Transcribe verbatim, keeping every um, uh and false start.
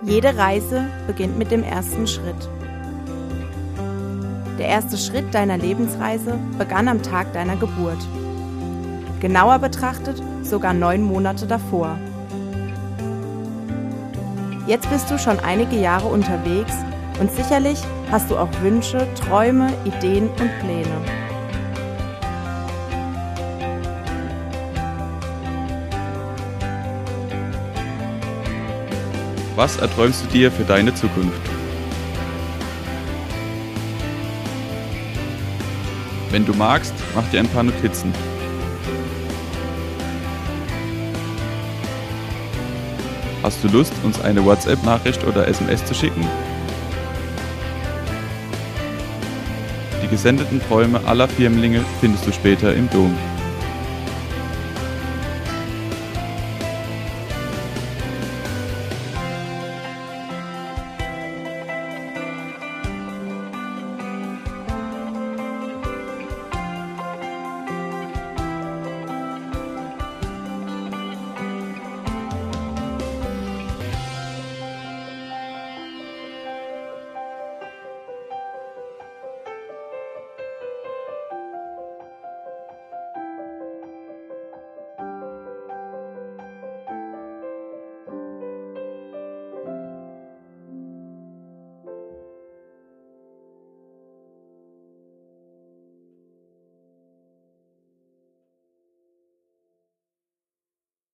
Jede Reise beginnt mit dem ersten Schritt. Der erste Schritt deiner Lebensreise begann am Tag deiner Geburt. Genauer betrachtet sogar neun Monate davor. Jetzt bist du schon einige Jahre unterwegs und sicherlich hast du auch Wünsche, Träume, Ideen und Pläne. Was erträumst du dir für deine Zukunft? Wenn du magst, mach dir ein paar Notizen. Hast du Lust, uns eine WhatsApp-Nachricht oder S M S zu schicken? Die gesendeten Träume aller Firmlinge findest du später im Dom.